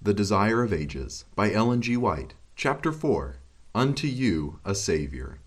The Desire of Ages by Ellen G. White, Chapter 4, Unto You a Savior.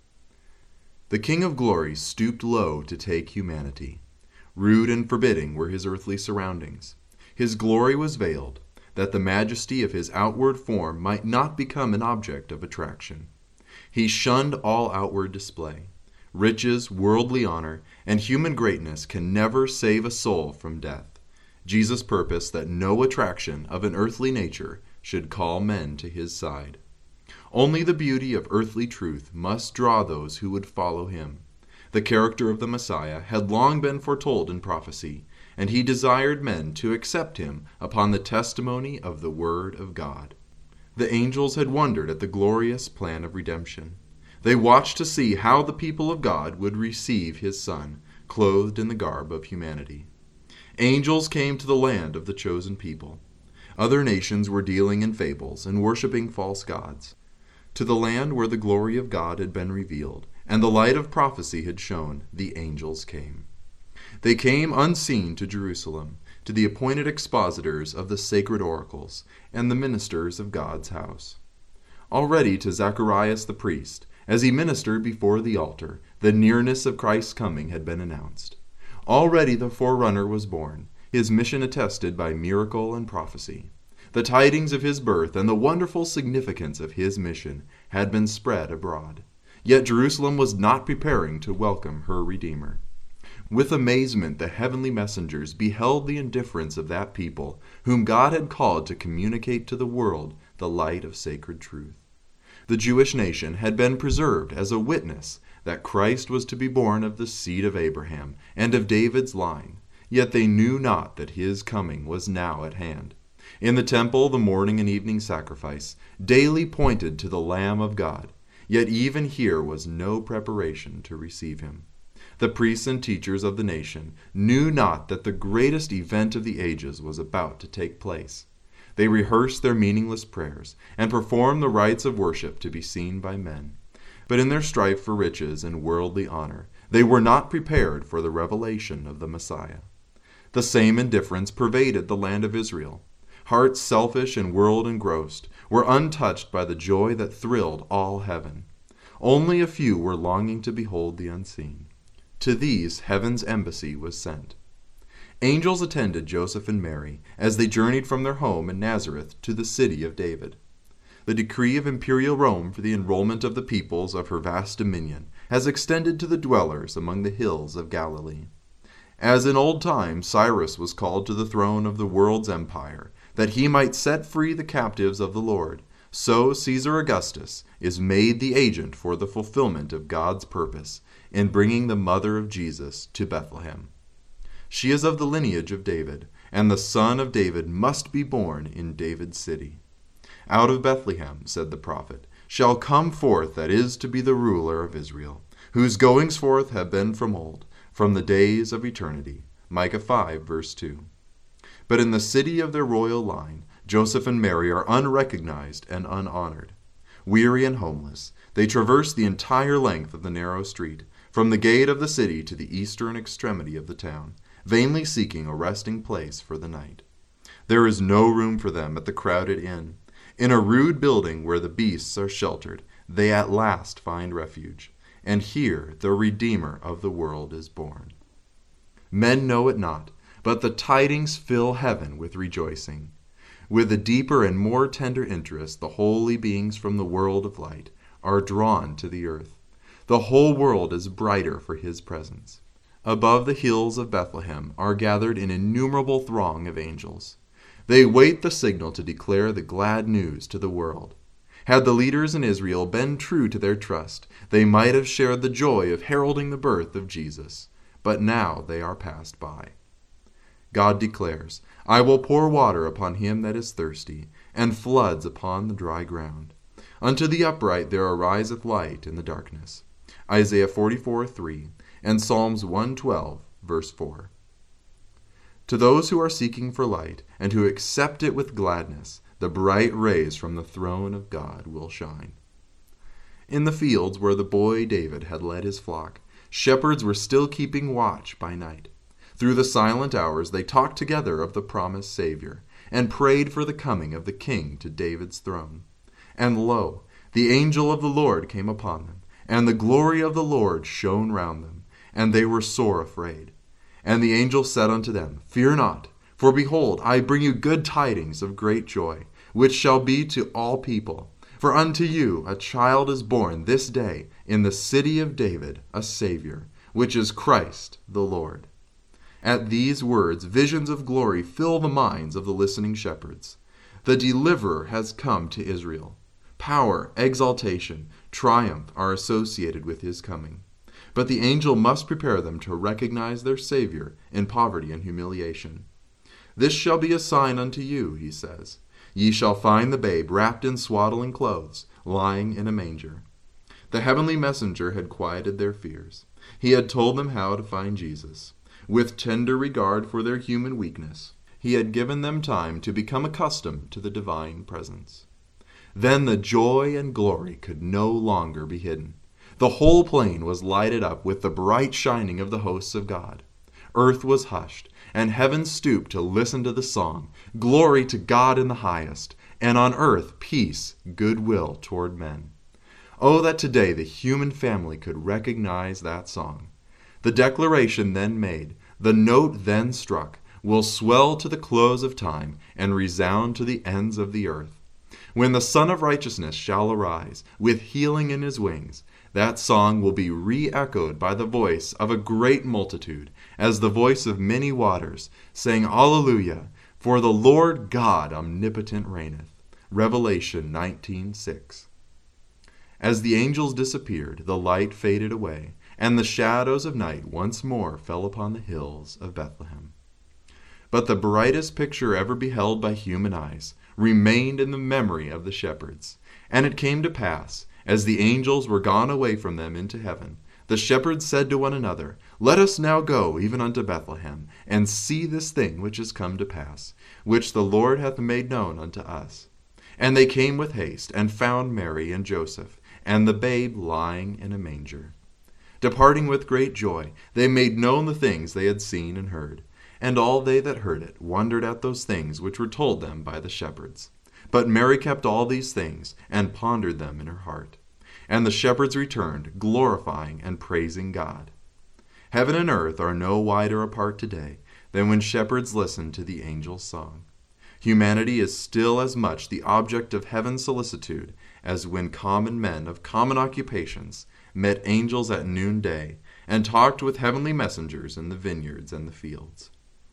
The King of Glory stooped low to take humanity. Rude and forbidding were his earthly surroundings. His glory was veiled, that the majesty of his outward form might not become an object of attraction. He shunned all outward display. Riches, worldly honor, and human greatness can never save a soul from death. Jesus purposed that no attraction of an earthly nature should call men to his side. Only the beauty of earthly truth must draw those who would follow him. The character of the Messiah had long been foretold in prophecy, and he desired men to accept him upon the testimony of the Word of God. The angels had wondered at the glorious plan of redemption. They watched to see how the people of God would receive his Son, clothed in the garb of humanity. Angels came to the land of the chosen people. Other nations were dealing in fables and worshiping false gods. To the land where the glory of God had been revealed, and the light of prophecy had shone, the angels came. They came unseen to Jerusalem, to the appointed expositors of the sacred oracles, and the ministers of God's house. Already to Zacharias the priest, as he ministered before the altar, the nearness of Christ's coming had been announced. Already the forerunner was born, his mission attested by miracle and prophecy. The tidings of his birth and the wonderful significance of his mission had been spread abroad. Yet Jerusalem was not preparing to welcome her Redeemer. With amazement the heavenly messengers beheld the indifference of that people whom God had called to communicate to the world the light of sacred truth. The Jewish nation had been preserved as a witness that Christ was to be born of the seed of Abraham and of David's line, yet they knew not that his coming was now at hand. In the temple the morning and evening sacrifice daily pointed to the Lamb of God, yet even here was no preparation to receive him. The priests and teachers of the nation knew not that the greatest event of the ages was about to take place. They rehearsed their meaningless prayers and performed the rites of worship to be seen by men. But in their strife for riches and worldly honor, they were not prepared for the revelation of the Messiah. The same indifference pervaded the land of Israel. Hearts selfish and world engrossed were untouched by the joy that thrilled all heaven. Only a few were longing to behold the unseen. To these heaven's embassy was sent. Angels attended Joseph and Mary as they journeyed from their home in Nazareth to the city of David. The decree of imperial Rome for the enrollment of the peoples of her vast dominion has extended to the dwellers among the hills of Galilee. As in old times Cyrus was called to the throne of the world's empire, that he might set free the captives of the Lord, so Caesar Augustus is made the agent for the fulfillment of God's purpose in bringing the mother of Jesus to Bethlehem. She is of the lineage of David, and the son of David must be born in David's city. Out of Bethlehem, said the prophet, shall come forth that is to be the ruler of Israel, whose goings forth have been from old, from the days of eternity. Micah 5, verse 2. But in the city of their royal line, Joseph and Mary are unrecognized and unhonored. Weary and homeless, they traverse the entire length of the narrow street, from the gate of the city to the eastern extremity of the town, vainly seeking a resting place for the night. There is no room for them at the crowded inn. In a rude building where the beasts are sheltered, they at last find refuge, and here the Redeemer of the world is born. Men know it not, but the tidings fill heaven with rejoicing. With a deeper and more tender interest, the holy beings from the world of light are drawn to the earth. The whole world is brighter for his presence. Above the hills of Bethlehem are gathered an innumerable throng of angels. They wait the signal to declare the glad news to the world. Had the leaders in Israel been true to their trust, they might have shared the joy of heralding the birth of Jesus. But now they are passed by. God declares, I will pour water upon him that is thirsty, and floods upon the dry ground. Unto the upright there ariseth light in the darkness. Isaiah 44:3 and Psalms 112, verse 4. To those who are seeking for light, and who accept it with gladness, the bright rays from the throne of God will shine. In the fields where the boy David had led his flock, shepherds were still keeping watch by night. Through the silent hours they talked together of the promised Savior, and prayed for the coming of the king to David's throne. And lo, the angel of the Lord came upon them, and the glory of the Lord shone round them, and they were sore afraid. And the angel said unto them, Fear not, for behold, I bring you good tidings of great joy, which shall be to all people. For unto you a child is born this day in the city of David a Savior, which is Christ the Lord. At these words, visions of glory fill the minds of the listening shepherds. The deliverer has come to Israel. Power, exaltation, triumph are associated with his coming. But the angel must prepare them to recognize their Savior in poverty and humiliation. This shall be a sign unto you, he says. Ye shall find the babe wrapped in swaddling clothes, lying in a manger. The heavenly messenger had quieted their fears. He had told them how to find Jesus. With tender regard for their human weakness, he had given them time to become accustomed to the divine presence. Then the joy and glory could no longer be hidden. The whole plain was lighted up with the bright shining of the hosts of God. Earth was hushed, and heaven stooped to listen to the song, Glory to God in the highest, and on earth peace, goodwill toward men. Oh, that today the human family could recognize that song. The declaration then made, the note then struck, will swell to the close of time and resound to the ends of the earth. When the Son of Righteousness shall arise, with healing in his wings, that song will be re-echoed by the voice of a great multitude, as the voice of many waters, saying, Alleluia, for the Lord God omnipotent reigneth. Revelation 19:6. As the angels disappeared, the light faded away, and the shadows of night once more fell upon the hills of Bethlehem. But the brightest picture ever beheld by human eyes remained in the memory of the shepherds. And it came to pass, as the angels were gone away from them into heaven, the shepherds said to one another, Let us now go even unto Bethlehem, and see this thing which is come to pass, which the Lord hath made known unto us. And they came with haste, and found Mary and Joseph, and the babe lying in a manger. Departing with great joy, they made known the things they had seen and heard. And all they that heard it wondered at those things which were told them by the shepherds. But Mary kept all these things, and pondered them in her heart. And the shepherds returned, glorifying and praising God. Heaven and earth are no wider apart today than when shepherds listened to the angel's song. Humanity is still as much the object of heaven's solicitude as when common men of common occupations met angels at noonday and talked with heavenly messengers in the vineyards and the fields.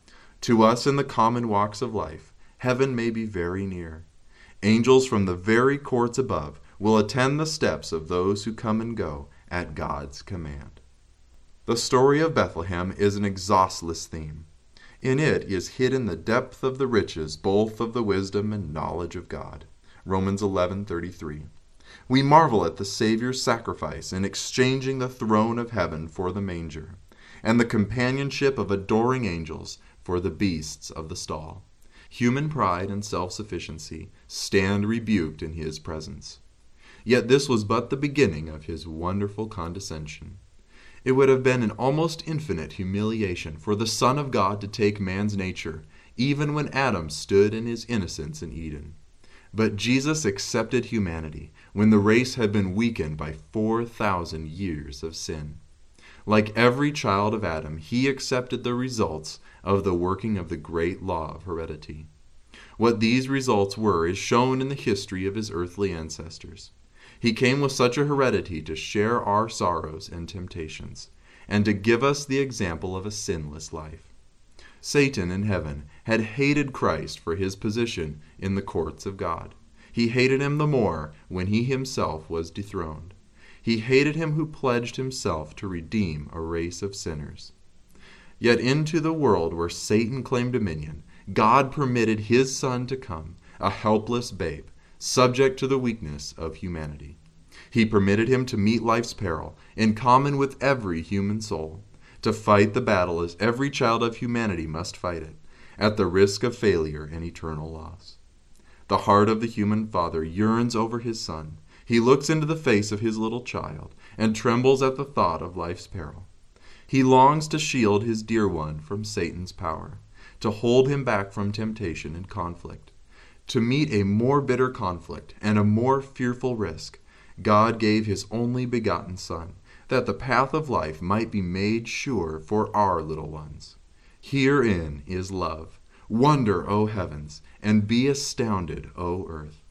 To us in the common walks of life, heaven may be very near. Angels from the very courts above will attend the steps of those who come and go at God's command. The story of Bethlehem is an exhaustless theme. In it is hidden the depth of the riches both of the wisdom and knowledge of God. Romans 11:33. We marvel at the Savior's sacrifice in exchanging the throne of heaven for the manger, and the companionship of adoring angels for the beasts of the stall. Human pride and self-sufficiency stand rebuked in his presence. Yet this was but the beginning of his wonderful condescension. It would have been an almost infinite humiliation for the Son of God to take man's nature, even when Adam stood in his innocence in Eden. But Jesus accepted humanity when the race had been weakened by 4,000 years of sin. Like every child of Adam, he accepted the results of the working of the great law of heredity. What these results were is shown in the history of his earthly ancestors. He came with such a heredity to share our sorrows and temptations, and to give us the example of a sinless life. Satan in heaven had hated Christ for his position in the courts of God. He hated him the more when he himself was dethroned. He hated him who pledged himself to redeem a race of sinners. Yet into the world where Satan claimed dominion, God permitted his Son to come, a helpless babe, subject to the weakness of humanity. He permitted him to meet life's peril, in common with every human soul, to fight the battle as every child of humanity must fight it, at the risk of failure and eternal loss. The heart of the human father yearns over his son. He looks into the face of his little child and trembles at the thought of life's peril. He longs to shield his dear one from Satan's power, to hold him back from temptation and conflict. To meet a more bitter conflict and a more fearful risk, God gave his only begotten Son, that the path of life might be made sure for our little ones. Herein is love. Wonder, O heavens, and be astounded, O earth.